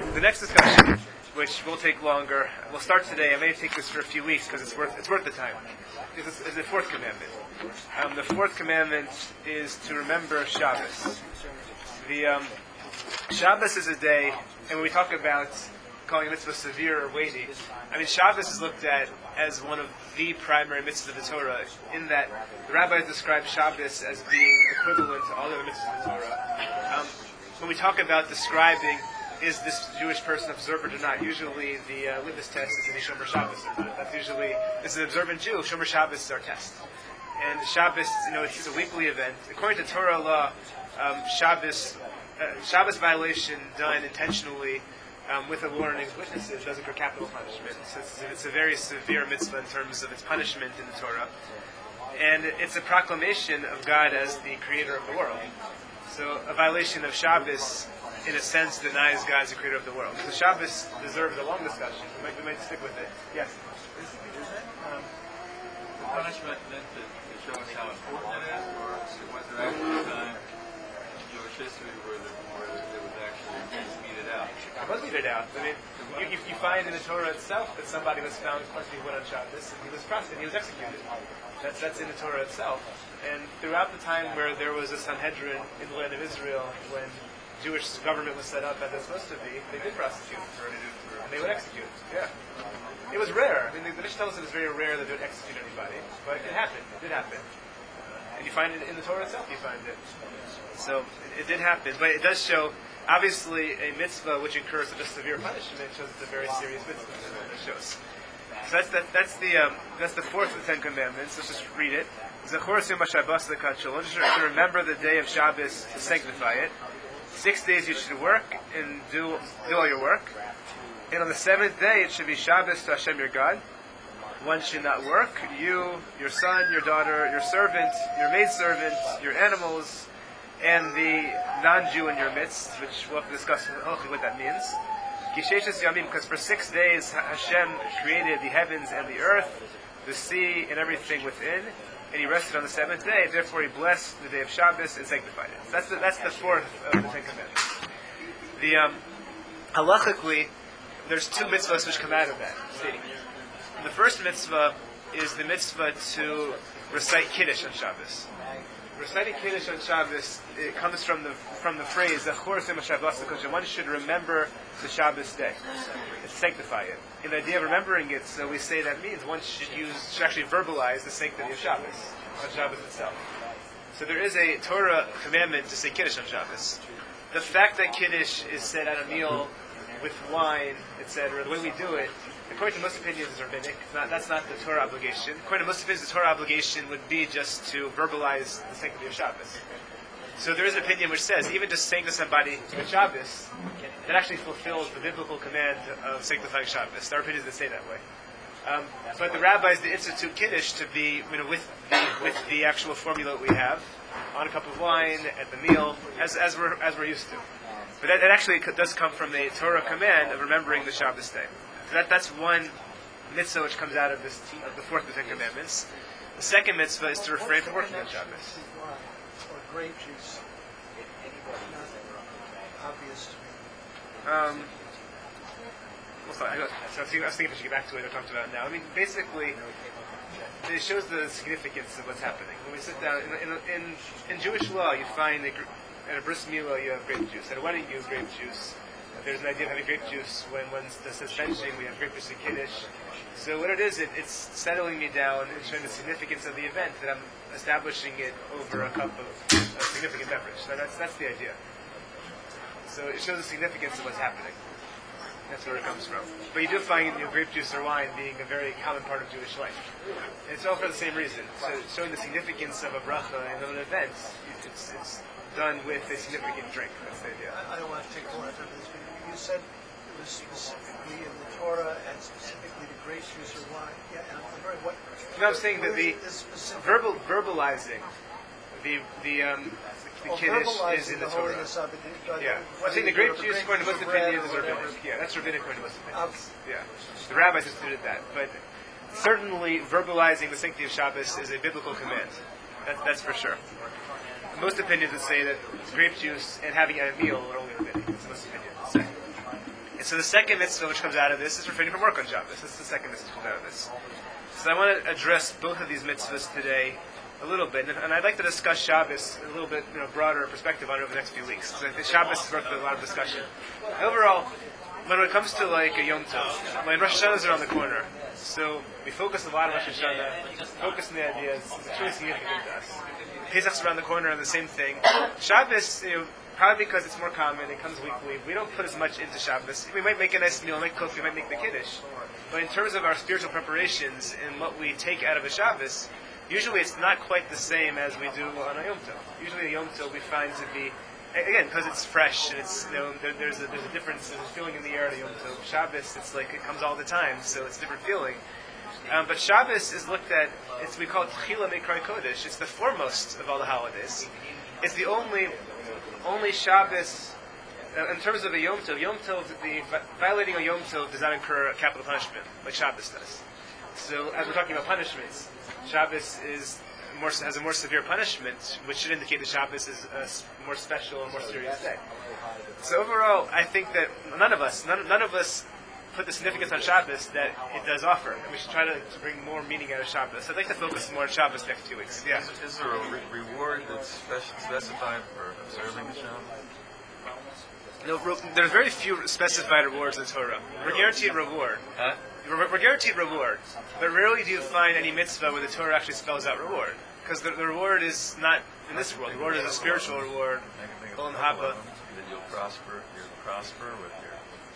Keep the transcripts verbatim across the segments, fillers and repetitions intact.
The next discussion, which will take longer, we'll start today. I may take this for a few weeks because it's worth it's worth the time. This is, is the fourth commandment. Um, the fourth commandment is to remember Shabbos. The um, Shabbos is a day, and when we talk about calling a mitzvah severe or weighty, I mean Shabbos is looked at as one of the primary mitzvahs of the Torah, in that the rabbis describe Shabbos as being equivalent to all other mitzvahs of the Torah. Um, when we talk about describing is this Jewish person observant or not, usually the uh, litmus test is any Shomer Shabbos or not. That's usually, this is an observant Jew, Shomer Shabbos is our test. And Shabbos, you know, it's a weekly event. According to Torah law, um, Shabbos, uh, Shabbos violation done intentionally um, with a warning of witnesses does incur capital punishment. So it's, it's a very severe mitzvah in terms of its punishment in the Torah. And it's a proclamation of God as the creator of the world. So a violation of Shabbos, in a sense, denies God as the creator of the world. So Shabbos deserves a long discussion. We might, we might stick with it. Yes? Is, is that um, the punishment meant to, to show us how important it is, or was there actually a time in Jewish history where, the, where it was actually meted out? It was meted out. I mean, you, you, you find in the Torah itself that somebody was found collecting wood on Shabbos, and he was prosecuted, he was executed. That's, that's in the Torah itself. And throughout the time where there was a Sanhedrin in the land of Israel, when Jewish government was set up as it's supposed to be, they did prosecute, and they would execute. Yeah, it was rare. I mean, the, the Mishnah tells us it was very rare that they would execute anybody, but it happened. It did happen, and you find it in the Torah itself. You find it. So it, it did happen, but it does show. Obviously, a mitzvah which incurs such a severe punishment shows it's a very serious mitzvah. It shows. So that's that, that's the um, that's the fourth of the Ten Commandments. Let's just read it. Zechor Yom HaShabbos Lekachol. Just to remember the day of Shabbos to sanctify it. Six days you should work and do do all your work. And on the seventh day it should be Shabbos to Hashem your God. One should not work. You, your son, your daughter, your servant, your maidservant, your animals, and the non-Jew in your midst, which we'll have to discuss what that means. Kisheshes Yamim, because for six days Hashem created the heavens and the earth, the sea and everything within, and he rested on the seventh day. Therefore, he blessed the day of Shabbos and sanctified it. So that's the, that's the fourth of the Ten Commandments. The um, halachically, there's two mitzvahs which come out of that. See, the first mitzvah is the mitzvah to recite Kiddush on Shabbos. Reciting Kiddush on Shabbos, it comes from the from the phrase Zechor Yom HaShabbos, because one should remember the Shabbos day and sanctify it. And the idea of remembering it, so we say that means one should use should actually verbalize the sanctity of Shabbos on Shabbos itself. So there is a Torah commandment to say Kiddush on Shabbos. The fact that Kiddush is said at a meal with wine, et cetera, the way we do it, according to most opinions, is rabbinic. Not, that's not the Torah obligation. According to most opinions, the Torah obligation would be just to verbalize the sanctity of Shabbos. So there is an opinion which says, even just saying to somebody on Shabbos, that actually fulfills the biblical command of sanctifying Shabbos. There are opinions that say that way. Um, but the rabbis, they institute Kiddush to be, you know, with the, with the actual formula that we have, on a cup of wine, at the meal, as, as, we're, as we're used to. But that, that actually does come from the Torah command of remembering the Shabbos day. So that, that's one mitzvah which comes out of this of the fourth of the Ten Commandments. The second mitzvah is to refrain from working on Shabbos. Or grape juice. Obvious to me. Um, well, sorry, I, was, so I, was thinking, I was thinking if we should get back to it. I talked about it now. I mean, basically, it shows the significance of what's happening. When we sit down in in, in, in Jewish law, you find that at a bris milah you have grape juice. At a wedding, you have grape juice. There's an idea of having grape juice when one's benching, we have grape juice and Kiddush. So what it is, it, it's settling me down and showing the significance of the event, that I'm establishing it over a cup of a significant beverage. So that's that's the idea. So it shows the significance of what's happening. That's where it comes from. But you do find, you know, grape juice or wine being a very common part of Jewish life. And it's all for the same reason. So showing the significance of a bracha and of an event, it's, it's done with a significant drink. That's the idea. I, I don't want to take a lot of this, but you said it was specifically in the Torah and specifically the grape juice or wine. Yeah, and I'm wondering what. No, I'm saying that the verbal verbalizing the the um the oh, Kiddush is in the, the Torah. Of it, yeah, I'm saying the grape juice, according to most opinions, is rabbinic. Yeah, that's rabbinic according to most opinions. Okay. Yeah, the rabbis instituted that, but certainly verbalizing the sanctity of Shabbos is a biblical command. That, that's for sure. Most opinions would say that grape juice and having it at a meal are only rabbinic. That's most opinions would say. so the second mitzvah which comes out of this is refraining from work on Shabbos. That's the second mitzvah which comes out of this. So I want to address both of these mitzvahs today a little bit, and, and I'd like to discuss Shabbos a little bit, you know, broader perspective on it over the next few weeks. So I think Shabbos is worth a lot of discussion. Overall, when it comes to like a Yom Tov, when Rosh Hashanah is around the corner, so we focus a lot on Rosh Hashanah, focus on the ideas. It's really significant to us. Pesach's around the corner, and the same thing. Shabbos, you know, probably because it's more common, it comes weekly. We don't put as much into Shabbos. We might make a nice meal, might cook, we might make the Kiddush. But in terms of our spiritual preparations and what we take out of a Shabbos, usually it's not quite the same as we do on a Yom Tov. Usually a Yom Tov we find to be, again, because it's fresh and it's, you know, there, there's a there's a difference, there's a feeling in the air at a Yom Tov. Shabbos, it's like it comes all the time, so it's a different feeling. Um, but Shabbos is looked at, it's we call it Tchila Mikra Kodesh. It's the foremost of all the holidays. It's the only only Shabbos, uh, in terms of a Yom Tov, Yom Tov, the violating a Yom Tov does not incur capital punishment, like Shabbos does. So, as we're talking about punishments, Shabbos is more, has a more severe punishment, which should indicate that Shabbos is a more special and more serious day. So overall, I think that none of us, none, none of us put the significance on Shabbos that it does offer. And we should try to, to bring more meaning out of Shabbos. So I'd like to focus more on Shabbos next few weeks. Yeah. Is, is there a re- reward that's speci- specified for observing the Shabbos? No, ro- there's very few specified rewards in the Torah. We're guaranteed reward. Huh? We're, we're guaranteed reward, but rarely do you find any mitzvah where the Torah actually spells out reward. Because the, the reward is not in this world. The reward is a spiritual reward. I can think of Olam a couple Haba. of them, that you'll prosper, you'll prosper with your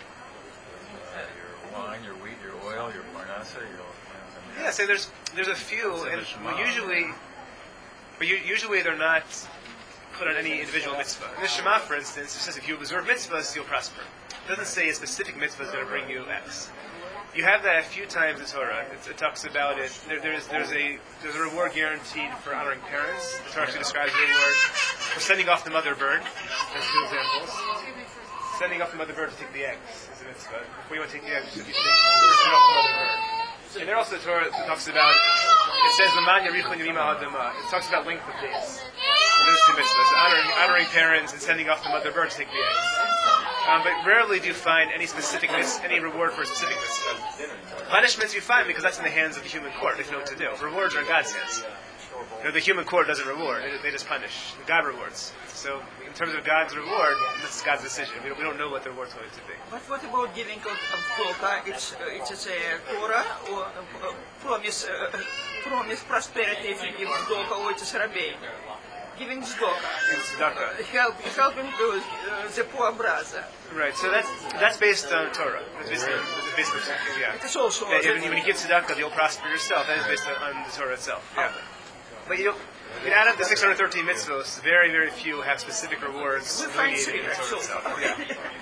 uh, your wine, your wheat, your oil, your parnasa, you'll. You know, I mean, Yeah, so there's there's a few, It's in and the Shema. we usually, but you, usually they're not put on any individual mitzvah. In the Shema, for instance, it says if you observe mitzvahs, you'll prosper. It doesn't say a specific mitzvah is going to bring you X. You have that a few times in Torah. It, it talks about it. There, there's there's a there's a reward guaranteed for honoring parents. The Torah actually describes the reward for sending off the mother bird. There's two examples. Sending off the mother bird to take the eggs is a mitzvah. Before you want to take the eggs, you should send off the mother bird. And there also the Torah talks about, it says, L'man yarichon yamim ha'adama. It talks about length of days. And those two mitzvahs, honoring, honoring parents and sending off the mother bird to take the eggs. Um, but rarely do you find any specific mis- any reward for a specific mitzvah. Punishments you find because that's in the hands of the human court. They know what to do. Rewards are in God's hands. You know, the human court doesn't reward; they, they just punish. God rewards. So, in terms of God's reward, this is God's decision. We don't, we don't know what the reward's going to be. But what about giving of, of Torah? It's uh, it's a Torah or uh, promise uh, promise prosperity if you give tzedakah or it's a rabbi. Giving tzedakah, It's tzedakah. help helping the, uh, the poor brother. Right. So that's that's based on Torah. That's based on, that's based on something. Yeah. It is also Yeah, when, you, when you give tzedakah, you'll prosper yourself. That is based on, on the Torah itself. Yeah. But you, you add up the six hundred thirteen mitzvos, very, very few have specific rewards We find delineated in the Torah so. itself. Yeah.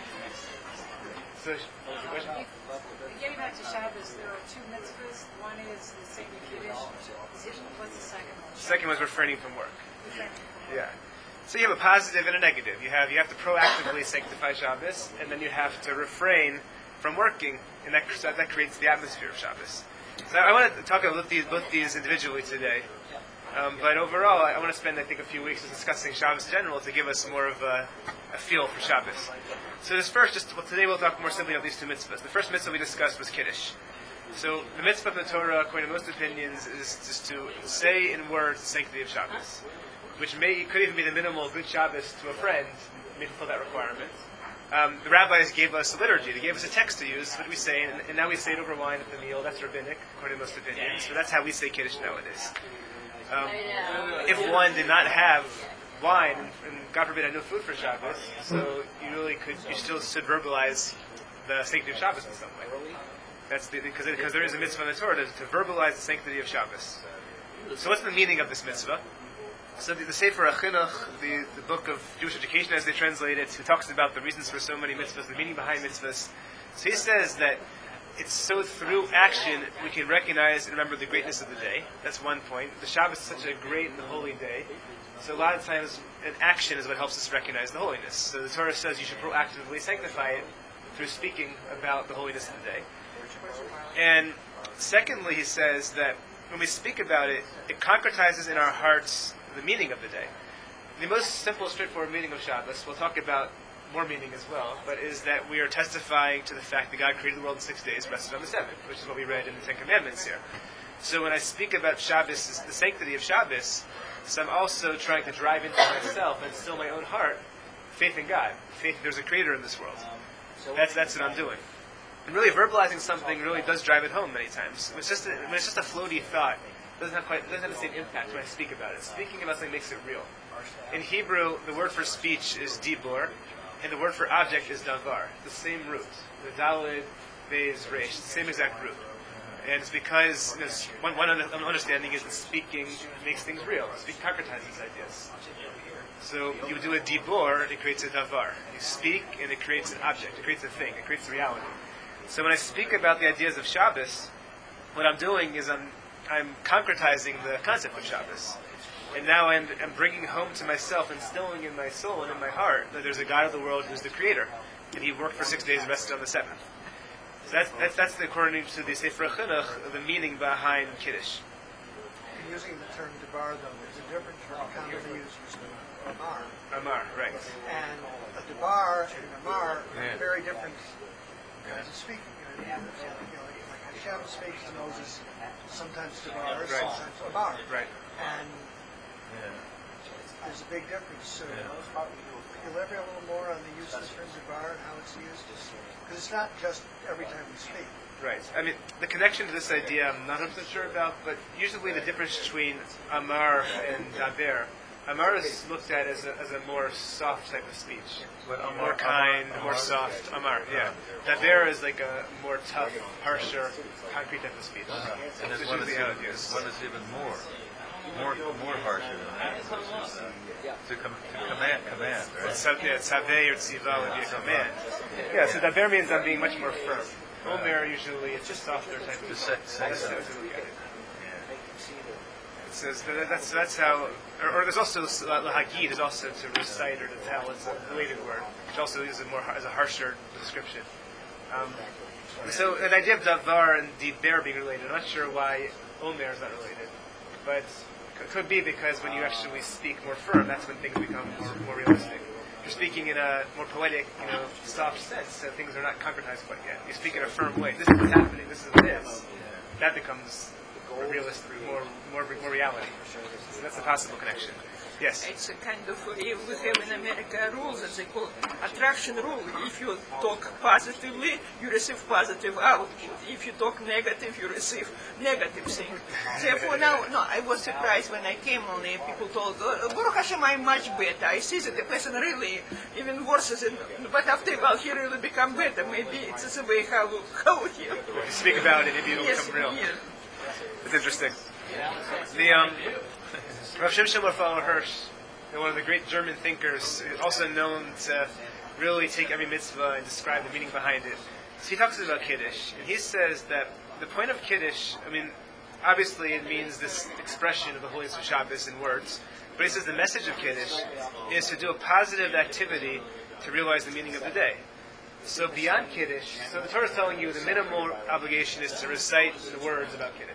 So, question? Getting back to Shabbos, there are two mitzvahs. One is the sacred Kiddush. What's the second one? Second was refraining from work. Yeah. So you have a positive and a negative. You have you have to proactively sanctify Shabbos, and then you have to refrain from working, and that that creates the atmosphere of Shabbos. So I want to talk about these both these individually today. Um, but overall, I want to spend, I think, a few weeks discussing Shabbos in general to give us more of a, a feel for Shabbos. So this first, just well, today we'll talk more simply about these two mitzvahs. The first mitzvah we discussed was Kiddush. So the mitzvah of the Torah, according to most opinions, is just to say in words the sanctity of Shabbos, which may could even be the minimal good Shabbos to a friend, may fulfill that requirement. Um, the rabbis gave us a liturgy. They gave us a text to use. What do we say? And, and now we say it over wine at the meal. That's rabbinic, according to most opinions. So that's how we say Kiddush nowadays. Um, if one did not have wine, and, and God forbid had no food for Shabbos, so you really could, you still should verbalize the sanctity of Shabbos in some way. That's the, because because there is a mitzvah in the Torah to, to verbalize the sanctity of Shabbos. So what's the meaning of this mitzvah? So the, the Sefer HaChinuch, the, the book of Jewish education as they translate it, who talks about the reasons for so many mitzvahs, the meaning behind mitzvahs. So he says that it's so through action we can recognize and remember the greatness of the day. That's one point. The Shabbos is such a great and holy day. So a lot of times an action is what helps us recognize the holiness. So the Torah says you should proactively sanctify it through speaking about the holiness of the day. And secondly, he says that when we speak about it, it concretizes in our hearts the meaning of the day. The most simple, straightforward meaning of Shabbos, we'll talk about more meaning as well, but is that we are testifying to the fact that God created the world in six days, rested on the seventh, which is what we read in the Ten Commandments here. So when I speak about Shabbos, the sanctity of Shabbos, so I'm also trying to drive into myself and still my own heart faith in God, faith that there's a creator in this world. That's that's what I'm doing. And really verbalizing something really does drive it home many times. When it's just a, when it's just a floaty thought, it doesn't have quite doesn't have the same impact when I speak about it. Speaking about something makes it real. In Hebrew, the word for speech is dibor, and the word for object is davar. The same root. The dalid, beis, resh, the same exact root. And it's because you know, one, one understanding is that speaking makes things real. Speaking concretizes ideas. So you do a dibor, it creates a davar. You speak, and it creates an object. It creates a thing. It creates reality. So when I speak about the ideas of Shabbos, what I'm doing is I'm I'm concretizing the concept of Shabbos. And now I'm, I'm bringing home to myself, instilling in my soul and in my heart that there's a God of the world who's the creator. And he worked for six days and rested on the seventh. So that's, that's, that's the, according to the Sefer Chinuch, the meaning behind Kiddush. In using the term debar, though, there's a difference from commonly used as amar. Amar, right. And a debar and an amar Yeah. are very different kinds of speaking. You know, you know, like, like Hashem speaks to Moses, sometimes debar, Right. sometimes amar. Right. And there's a big difference. So you elaborate a little more on the use of the term debar and how it's used? Because it's not just every time we speak. Right. I mean, the connection to this idea I'm not one hundred percent sure about, but usually the difference between Amar and Daber, Amar is looked at as a, as a more soft type of speech. More kind, more soft. Amar, yeah. Daber is like a more tough, harsher, concrete type of speech. And That's then one is, usually how even, it is. one is even more, more, more harsher than that. Which is, uh, to, com- to command, command, right? Tzav- yeah, Tzaveh or Tziva would be a command. Yeah, so Daber means I'm being much more firm. Omer usually it's just softer type of Just say- say That's so. how to look at it. It says that that's that's how, or, or there's also lahagid is also to recite or to tell. It's a related word, which also is a more as a harsher description. Um, so the idea of davar and diber being related, I'm not sure why omer is not related, but it could be because when you actually speak more firm, that's when things become more, more realistic. You're speaking in a more poetic, you know, soft sense, so things are not concretized quite yet. You speak in a firm way. This is what's happening. This is what it is. That becomes more realistic, more more more reality. So that's a possible connection. Yes. It's a kind of, uh, we have in America rules that they call attraction rule. If you talk positively, you receive positive output. If you talk negative, you receive negative thing. Therefore, now, no, I was surprised when I came only, people told, oh, Baruch Hashem, I'm much better. I see that the person really even worse than, but after a while, he really become better. Maybe it's the way how, how he... If you speak about it, maybe it'll Yes, become real. yes. It's interesting. The um, Rav Shimshon Raphael Hirsch, one of the great German thinkers, also known to really take every mitzvah and describe the meaning behind it. So he talks about Kiddush, and he says that the point of Kiddush, I mean, obviously it means this expression of the holiness of Shabbos in words, but he says the message of Kiddush is to do a positive activity to realize the meaning of the day. So beyond Kiddush, so the Torah is telling you the minimal obligation is to recite the words about Kiddush.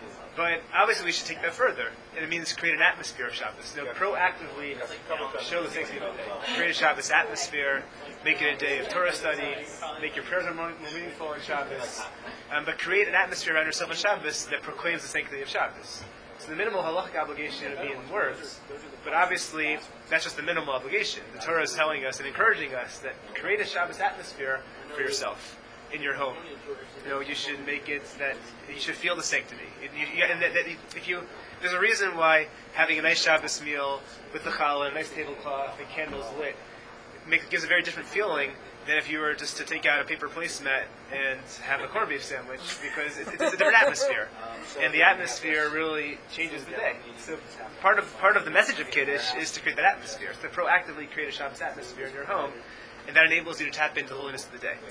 But obviously we should take that further, and it means create an atmosphere of Shabbos. You know, proactively show the sanctity of the day. Create a Shabbos atmosphere, make it a day of Torah study, make your prayers more, more meaningful on Shabbos, um, but create an atmosphere around yourself on Shabbos that proclaims the sanctity of Shabbos. So the minimal halachic obligation would be in words, but obviously that's just the minimal obligation. The Torah is telling us and encouraging us that create a Shabbos atmosphere for yourself in your home. You know, you should make it that you should feel the sanctity. You, you, and that, that if you, there's a reason why having a nice Shabbos meal with the challah, a nice tablecloth, and candles lit, make, gives a very different feeling than if you were just to take out a paper placemat and have a corned beef sandwich, because it, it's a different atmosphere, and the atmosphere really changes the day. So part of part of the message of Kiddush is to create that atmosphere, to proactively create a Shabbos atmosphere in your home, and that enables you to tap into the holiness of the day.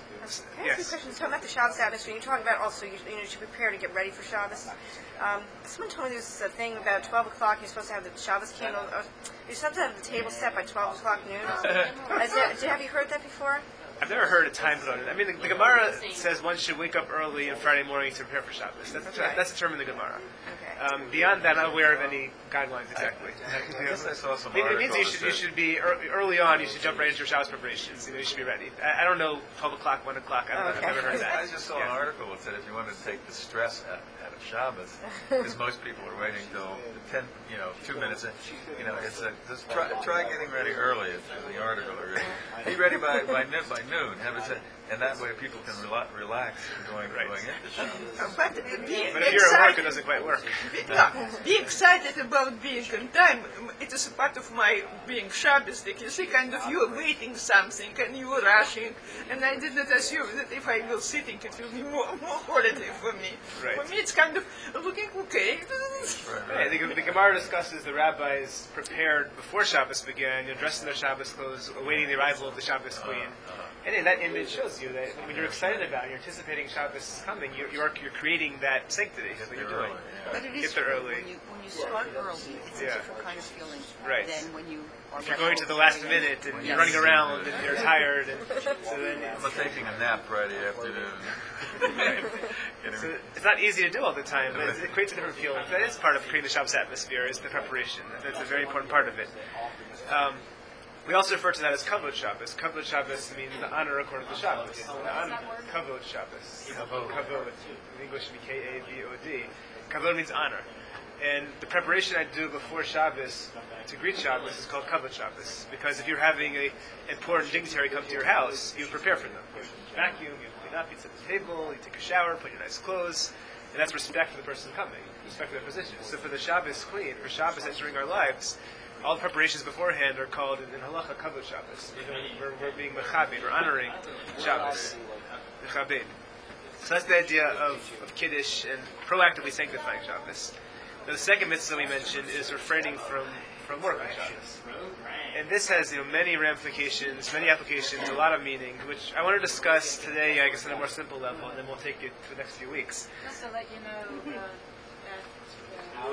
Can I ask you a question? So about the Shabbos atmosphere, you're talking about also you, you know, you should prepare to get ready for Shabbos. Um, someone told me there's a thing about twelve o'clock, you're supposed to have the Shabbos candle. Or, you're supposed to have the table set by twelve o'clock noon. Is that, have you heard that before? I've never heard a time put on it. I mean, the, the Gemara says one should wake up early on Friday morning to prepare for Shabbos. That's, that's, Right. that's the term in the Gemara. Okay. Um, beyond that, I'm not aware of any guidelines exactly. I guess I saw some It, it means you articles should, you that- should be ear- early on. You should jump right into your Shabbos preparations. You know, you should be ready. I, I don't know twelve o'clock, one o'clock. I don't know. Okay. I've never heard that. I just saw Yeah. an article that said if you wanted to take the stress out, out of Shabbos, because most people are waiting till ten, you know, two minutes in. You know, it's a just try, try getting ready early. It's in the article already. Be ready by by noon. By noon. Have it set, and that way people can rela- relax going Right. going into Shabbos. But being But if you're at work, it excited, doesn't quite work. yeah, being excited about being on time, it is a part of my being Shabbosdik. You see, kind of you are waiting something and you are rushing, and I did not assume that if I will sitting, it will be more, more holiday for me. Right. For me, it's kind of looking okay. Yeah, the, the Gemara discusses the rabbis prepared before Shabbos began, you know, dressed in their Shabbos clothes, awaiting the arrival of the Shabbos queen. And in that image shows you that when you're excited about it, you're anticipating Shabbos is coming, you're, you're, you're creating that sanctity. That's what you're doing. But it Get is there true. early. When you, when you start early, it's Yeah. a different kind of feeling Right. than when you are If you're going to the last minute and you're running around and you're tired, and so then I'm it's, taking a nap Friday afternoon. Getting- so it's not easy to do all the time, but it creates a different feeling. That is part of creating the Shabbos atmosphere, is the preparation. That's a very important part of it. Um, we also refer to that as Kavod Shabbos. Kavod Shabbos means the honor according to Shabbos. The honor, Kavod Shabbos. Kavod. In English, it would be K A V O D. Kavod means honor. And the preparation I do before Shabbos to greet Shabbos is called Kavod Shabbos. Because if you're having an important dignitary come to your house, you prepare for them. You vacuum, you clean up, you set the table, you take a shower, put your nice clothes. And that's respect for the person coming, respect for their position. So for the Shabbos queen, for Shabbos entering our lives, all the preparations beforehand are called in, in halacha kavod Shabbos. We're, doing, we're, we're being mechabed, we're honoring Shabbos. Mechabed. So that's the idea of, of Kiddush and proactively sanctifying Shabbos. Now the second mitzvah we mentioned is refraining from, from work on Shabbos. And this has, you know, many ramifications, many applications, a lot of meaning, which I want to discuss today, I guess, on a more simple level, and then we'll take it for the next few weeks. Just to let you know uh, that uh,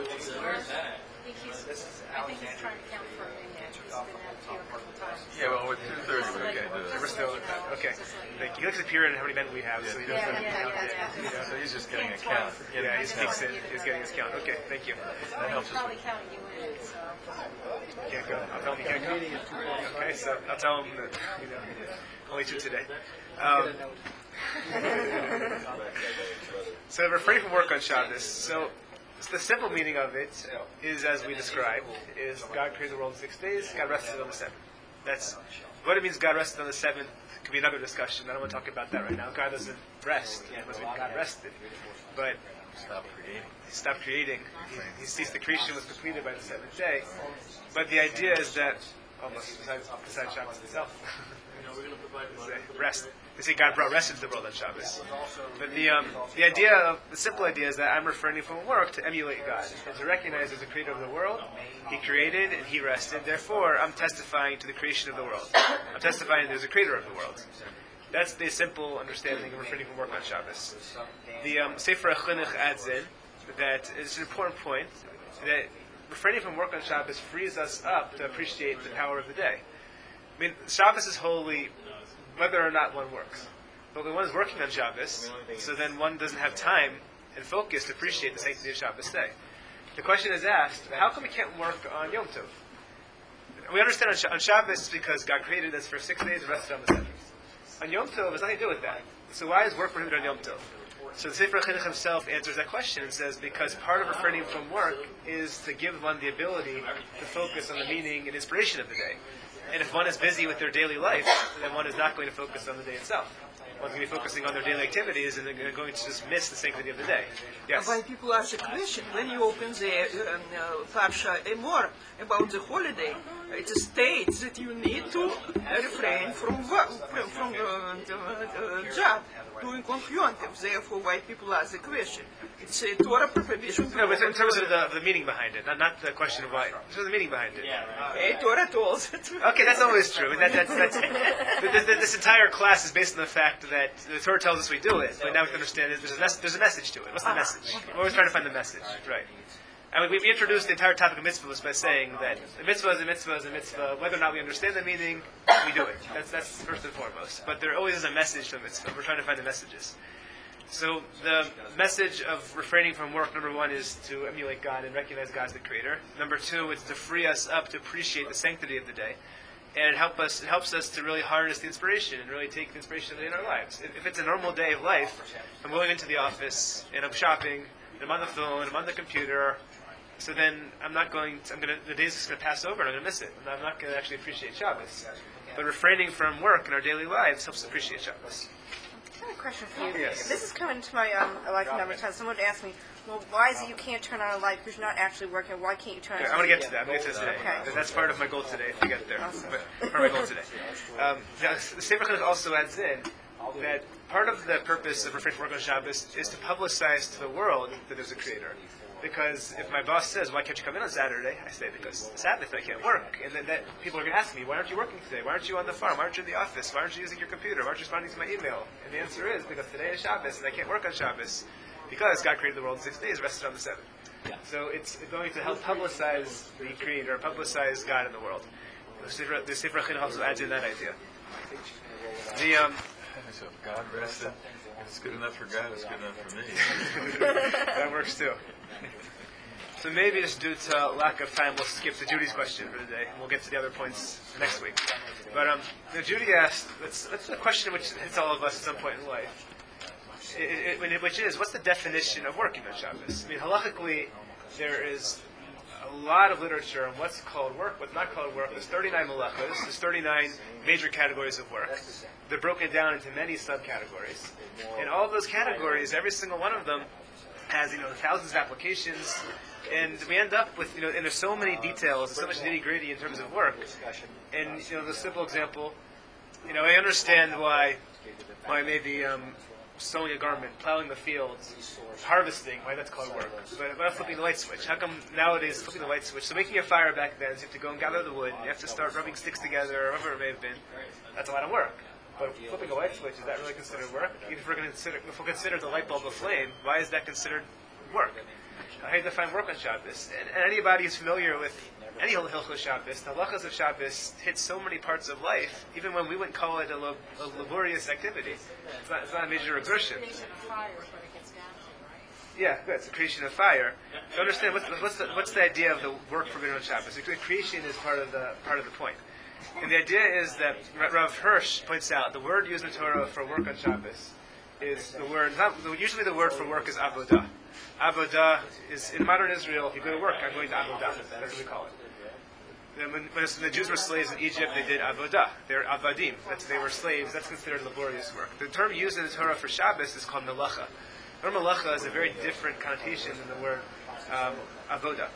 I think he's, I think he's trying to count for me yet. He's been out here a couple times. Yeah, well, with two thirty we can't do We're that. still at that. Okay. Thank you. He looks at the period and how many men we have, so he knows Yeah, how to yeah, count yeah, it. yeah. You know, So he's just getting a Ten, count. twelve. Yeah, he I just just takes wanted it. you to He's know getting his that. count. Okay, thank you. That helps He's us. probably counting you in, so. Can't go. I'll tell him he can't go. Okay, so I'll tell him that, you know, only two today. Um, so refrain from work on Shabbos. So so the simple meaning of it is, as we described, is God created the world in six days, God rested on the seventh. That's what it means. God rested on the seventh could be another discussion. I don't want to talk about that right now. God doesn't rest. It must mean God rested, but Stop creating. he stopped creating. He, he ceased the creation was completed by the seventh day. But the idea is that almost besides, besides Shabbos itself, rest. They say God brought rest into the world on Shabbos. But the um, the idea of the simple idea is that I'm refraining from work to emulate God and to recognize as the creator of the world. He created and he rested. Therefore, I'm testifying to the creation of the world. I'm testifying there's a creator of the world. That's the simple understanding of refraining from work on Shabbos. The um, Sefer HaChinuch adds in that it's an important point that refraining from work on Shabbos frees us up to appreciate the power of the day. I mean, Shabbos is holy whether or not one works. But when one is working on Shabbos, so then one doesn't have time and focus to appreciate the sanctity of Shabbos day. The question is asked, how come we can't work on Yom Tov? We understand on, Sh- on Shabbos it's because God created us for six days and rested on the seventh. On Yom Tov, there's nothing to do with that. So why is work prohibited on Yom Tov? So the Sefer HaChinuch himself answers that question and says, because part of refraining from work is to give one the ability to focus on the meaning and inspiration of the day. And if one is busy with their daily life, then one is not going to focus on the day itself. One's going to be focusing on their daily activities, and they're going to just miss the sanctity of the day. Yes? Why people ask a question, when you open the um, uh, Parsha Emor about the holiday, it states that you need to refrain from work, from, from uh, the, uh, job, doing conjunctive. Therefore, why people ask the question. It's a Torah prohibition. No, but in terms of the, the meaning behind it, not, not the question of why. In terms of the meaning behind it. Hey, Torah told it. Okay, that's always true. I mean, that, that's, that's, th- th- this entire class is based on the fact that the Torah tells us we do it, but now we can understand that there's a, mes- there's a message to it. What's the message? We're always trying to find the message, right? I mean, we introduced the entire topic of mitzvahs by saying that a mitzvah is a mitzvah is a mitzvah. Whether or not we understand the meaning, we do it. That's that's first and foremost. But there always is a message to a mitzvah. We're trying to find the messages. So the message of refraining from work, number one, is to emulate God and recognize God as the creator. Number two, it's to free us up to appreciate the sanctity of the day. And it, help us, it helps us to really harness the inspiration and really take the inspiration of the day in our lives. If, if it's a normal day of life, I'm going into the office and I'm shopping, and I'm on the phone, and I'm on the computer, so then I'm not going to, I'm going to, the day's just going to pass over and I'm going to miss it. And I'm not going to actually appreciate Shabbos. But refraining from work in our daily lives helps appreciate Shabbos. I have a question for you. Yes. This is coming to my um, life number ten. Someone asked me, well, why is it you can't turn on a light because you're not actually working? Why can't you turn on a I want light? to get to that. I'm going to get to that today. Okay. That's part of my goal today, if we get there. Awesome. But part of my goal today. Um, now, the Sefer Chanuch also adds in that part of the purpose of refraining from work on Shabbos is to publicize to the world that there's a creator. Because if my boss says, why can't you come in on Saturday? I say, because it's Sabbath, I can't work. And then that, people are going to ask me, why aren't you working today? Why aren't you on the farm? Why aren't you in the office? Why aren't you using your computer? Why aren't you responding to my email? And the answer is, because today is Shabbos, and I can't work on Shabbos. Because God created the world in six days, rested on the seventh. So it's going to help publicize the Creator, publicize God in the world. The Sefer the Sefer Chanuch also adds in that idea. The um, So if God rested, if it's good enough for God, it's good enough for me. that works too. So maybe just due to lack of time, we'll skip to Judy's question for today, and we'll get to the other points next week. But um, you know, Judy asked, that's, that's a question which hits all of us at some point in life, it, it, which is, what's the definition of working on Shabbos? I mean, halachically, there is a lot of literature on what's called work, what's not called work. There's thirty-nine malachos, there's thirty-nine major categories of work. They're broken down into many subcategories. And all of those categories, every single one of them, has, you know, thousands of applications, and we end up with, you know, and there's so many details, so much nitty-gritty in terms of work. And, you know, the simple example, you know, I understand why, why maybe um, sewing a garment, plowing the fields, harvesting, why that's called work. But what about flipping the light switch? How come nowadays flipping the light switch? So making a fire back then, so you have to go and gather the wood, you have to start rubbing sticks together, or whatever it may have been. That's a lot of work. But flipping a light switch, is that really considered work? Even if we're going to consider, if we consider the light bulb a flame, why is that considered work? How do you define work on Shabbos? And, and anybody who's familiar with any Hilchos Shabbos, the halachas of Shabbos hit so many parts of life, even when we wouldn't call it a, lo- a laborious activity. It's not, it's not a major exertion. Yeah, good. It's the creation of fire. To understand what's the, what's the, what's the idea of the work forbidden on Shabbos? The creation is part of the part of the point. And the idea is that Rav Hirsch points out the word used in Torah for work on Shabbos is the word. Not, usually, the word for work is avodah. Avodah is in modern Israel. If you go to work, I'm going to avodah. That's what we call it. And when, when the Jews were slaves in Egypt, they did avodah. They're avadim. That's, they were slaves. That's considered laborious work. The term used in the Torah for Shabbos is called melacha. The word melacha has a very different connotation than the word um, avodah.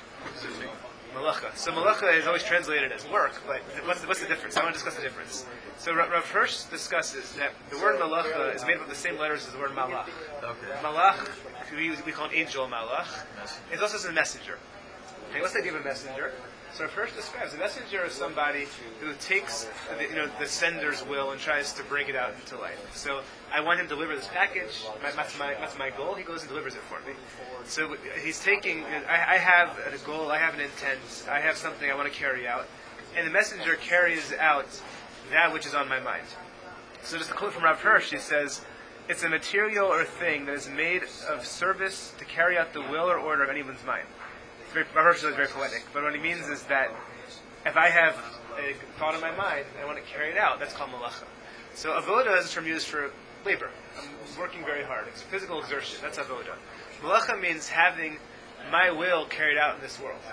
Malacha. So malacha is always translated as work, but what's the, what's the difference? I want to discuss the difference. So Rav Rav Hirsch discusses that the word malacha is made up of the same letters as the word malach. Okay. Malach, we, we call an angel malach. It's also a messenger. Okay, what's the idea of a messenger? So Rav Hirsch describes a messenger as somebody who takes the, you know, the sender's will and tries to bring it out into life. So I want him to deliver this package. My, that's, my, that's my goal. He goes and delivers it for me. So he's taking, I, I have a goal, I have an intent, I have something I want to carry out. And the messenger carries out that which is on my mind. So just a quote from Rav Hirsch, he says, it's a material or thing that is made of service to carry out the will or order of anyone's mind. It's very, Rav Hirsch is very poetic, but what he means is that if I have a thought in my mind and I want to carry it out, that's called malacha. So avodah is a term used for labor. I'm working very hard. It's physical exertion. That's avodah. Malacha means having my will carried out in this world.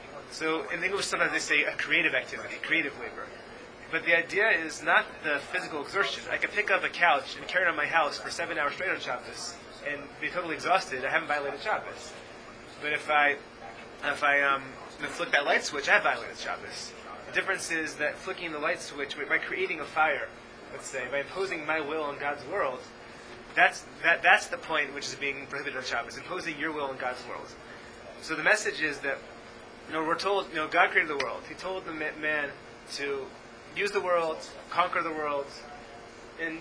So in English sometimes they say a creative activity, creative labor. But the idea is not the physical exertion. I could pick up a couch and carry it on my house for seven hours straight on Shabbos and be totally exhausted. I haven't violated Shabbos. But if I if I um, flick that light switch, I have violated Shabbos. The difference is that flicking the light switch, by creating a fire, let's say, by imposing my will on God's world, that's that that's the point which is being prohibited on Shabbos, imposing your will on God's world. So the message is that, you know, we're told, you know, God created the world. He told the man to use the world, conquer the world, and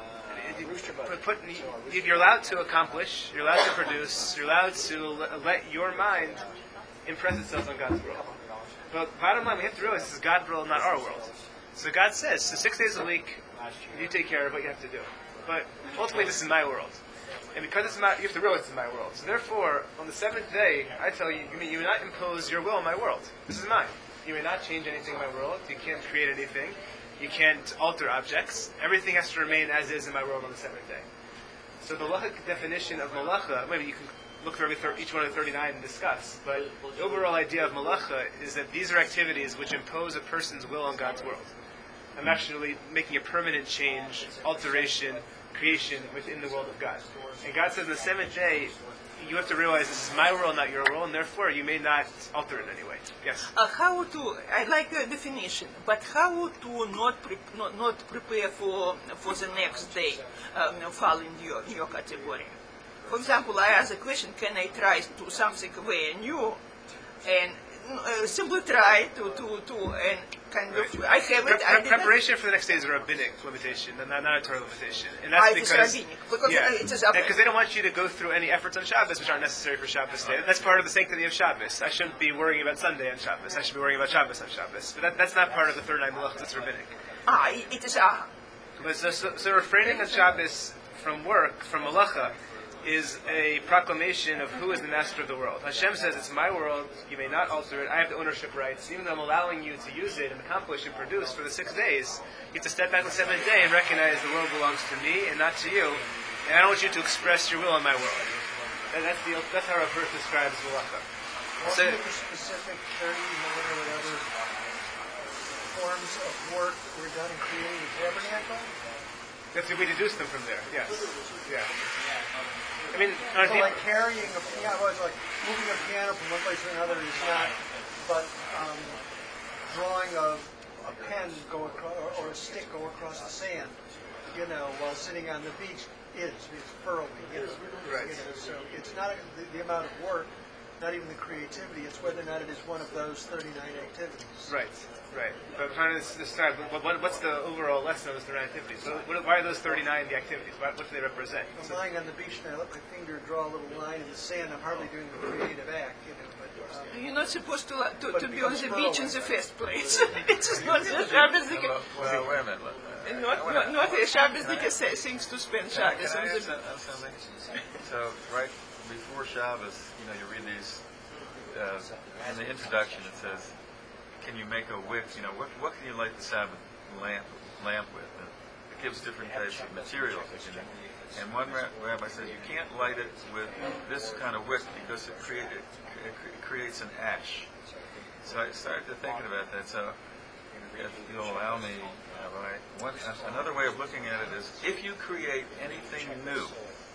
put, put, you're allowed to accomplish, you're allowed to produce, you're allowed to let your mind impress itself on God's world. But bottom line, we have to realize this is God's world, not our world. So God says, so six days a week, you take care of what you have to do. But ultimately, this is my world. And because it's my, you have to realize it's my world. So therefore, on the seventh day, I tell you, you may, you may not impose your will on my world. This is mine. You may not change anything in my world. You can't create anything. You can't alter objects. Everything has to remain as is in my world on the seventh day. So the halachic definition of malacha, maybe you can look through every thir- each one of the thirty-nine and discuss, but the overall idea of malacha is that these are activities which impose a person's will on God's world. I'm actually making a permanent change, alteration, creation within the world of God. And God says on the seventh day, you have to realize this is my world, not your world, and therefore you may not alter it in any way. Yes? Uh, how to, I like the definition, but how to not pre, not, not prepare for for the next day, um, fall in your, your category? For example, I ask a question, can I try to something very new, and uh, simply try to, to, to, and kind of, I have Pre- it, I pre- didn't. preparation for the next day is a rabbinic limitation, not, not a Torah limitation. And that's Ah, it is because, rabbinic, because yeah, it is up- because they don't want you to go through any efforts on Shabbos which aren't necessary for Shabbos day. That's part of the sanctity of Shabbos. I shouldn't be worrying about Sunday on Shabbos. I should be worrying about Shabbos on Shabbos. But that, that's not part of the thirty-nine malachos. It's rabbinic. Ah, it it is, ah, But so, so, so refraining on Shabbos from work, from malacha, is a proclamation of who is the master of the world. Hashem says, it's my world, you may not alter it, I have the ownership rights. Even though I'm allowing you to use it and accomplish and produce for the six days, you have to step back the seventh day and recognize the world belongs to me and not to you, and I don't want you to express your will in my world. And that's, the, that's how our verse describes malacha. So, Wasn't the specific thirty, or whatever, forms of work were done in creating the tabernacle? that's we deduce them from there, yes. Yeah. I mean, on a So deep- like carrying a piano, was like moving a piano from one place to another is not, but um, drawing a, a pen go across, or, or a stick go across the sand, you know, while sitting on the beach is, it's furrowing, you know. Right. You know, so it's not the, the amount of work, not even the creativity, it's whether or not it is one of those thirty-nine activities. Right, right. But I'm trying to describe what, what, what's the overall lesson of those thirty-nine activities. So what, why are those thirty-nine the activities? What, what do they represent? I'm So, lying on the beach and I let my finger draw a little line in the sand, I'm hardly doing the creative act, you know, but um, you're not supposed to, to, But to it be on becomes the beach in furrowing. the first place. It is not the Shabbos. Well, wait a minute. let- Not, not, not a Shabbos things to spend Can I- Shabbos can on I the add some- uh, something? So, right before Shabbos, you know, you read these, uh, in the introduction it says, can you make a wick, you know, what, what can you light the Sabbath lamp lamp with? And it gives different types of materials. You know. And one ra- rabbi says you can't light it with this kind of wick because it, create, it, it cre- creates an ash. So I started to thinking about that. So if you'll allow me, uh, right, one, another way of looking at it is if you create anything new,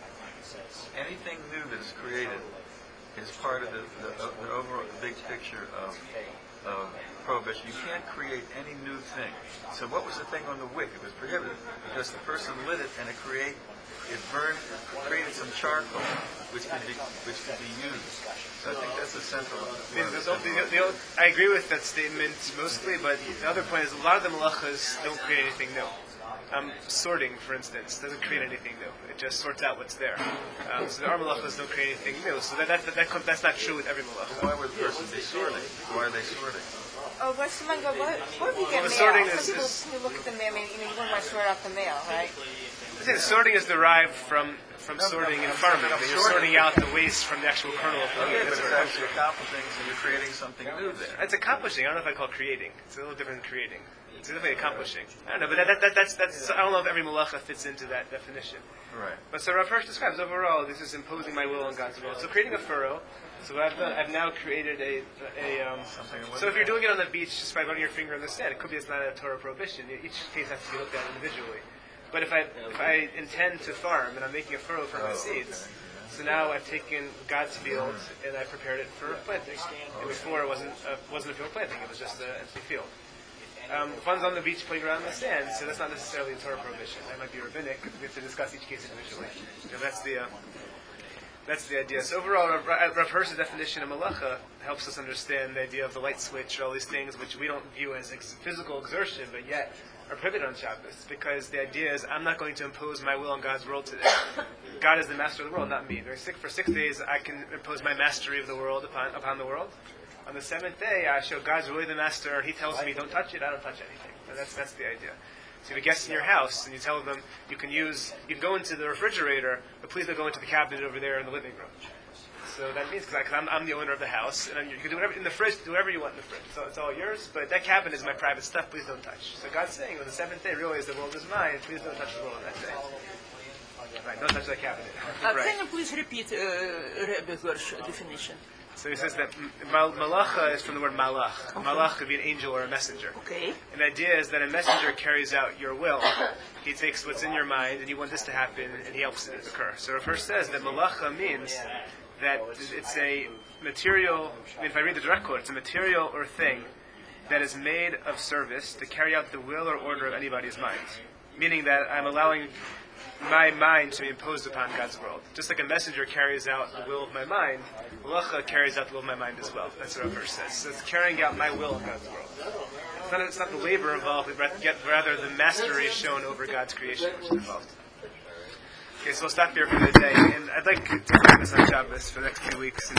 anything new that is created is part of the, the, the overall the big picture of, of prohibition. You can't create any new thing. So what was the thing on the wick? It was prohibited because the person lit it and it create it burned, created some charcoal, which could be which could be used. So I think that's a central. the, the, the, the, I agree with that statement mostly, but the other point is a lot of the malachas don't create anything new. Um, sorting, for instance, doesn't create anything new. It just sorts out what's there. Um, so the our malachas don't create anything new. So that, that, that, that that's not true with every malacha. Why would the person be sorting? Why are they sorting? Oh, but someone go, what, what if you get Well, the mail? sorting Some is- people, is- some people look at the mail, I mean, you know, you wouldn't want to sort out the mail, right? I think sorting is derived from from sorting and farming. I mean, you're sorting out the waste from the actual kernel of the Okay, wheat. but it's actually accomplishing, so you're creating something new there. It's accomplishing. I don't know if I call it creating. It's a little different than creating. It's definitely accomplishing. I don't know, but that, that, that, that's that's. I don't know if every malacha fits into that definition. Right. But so Rav Hirsch describes overall, this is imposing my will on God's will. So creating a furrow. So what I've done, I've now created a a. Um, Something that so if wasn't you're doing it on the beach just by running your finger on the sand, it could be it's not a Torah prohibition. Each case has to be looked at individually. But if I if I intend to farm and I'm making a furrow for my Oh, seeds, so now I've taken God's field and I prepared it for planting. And before it wasn't uh, wasn't a field planting; it was just an empty field. Um, fun's on the beach playing around in the sand, so that's not necessarily a Torah prohibition. That might be rabbinic. We have to discuss each case individually. You know, that's the uh, that's the idea. So overall, Rav, Rav Hirsch's definition of malacha helps us understand the idea of the light switch, or all these things which we don't view as ex- physical exertion, but yet are prohibited on Shabbos, because the idea is I'm not going to impose my will on God's world today. God is the master of the world, not me. During six, for six days, I can impose my mastery of the world upon, upon the world. On the seventh day, I show God's really the master. He tells me, don't touch it, I don't touch anything. And that's that's the idea. So you have a guest in your house, and you tell them you can use, you can go into the refrigerator, but please don't go into the cabinet over there in the living room. So that means, because I'm, I'm the owner of the house, and you can do whatever in the fridge, do whatever you want in the fridge. So it's all yours, but that cabinet is my private stuff. Please don't touch. So God's saying, on the seventh day, realize the world is mine. Please don't touch the world on that day. Right? Don't touch that cabinet. Uh, Right. Can you please repeat uh, Rebbe Gersh definition? So he says that mal- malacha is from the word malach. Okay. Malach could be an angel or a messenger. Okay. And the idea is that a messenger carries out your will. He takes what's in your mind, and you want this to happen, and he helps it occur. So Rav Hirsch says that malacha means that it's a material, I mean, if I read the direct quote, it's a material or thing that is made of service to carry out the will or order of anybody's mind. Meaning that I'm allowing my mind to be imposed upon God's world. Just like a messenger carries out the will of my mind, malacha carries out the will of my mind as well. That's what Rav Hirsch says. So it's carrying out my will in God's world. It's not, it's not the labor involved, but rather the mastery is shown over God's creation which is involved. Okay, so we'll stop here for the day. And I'd like to practice on Shabbos for the next few weeks.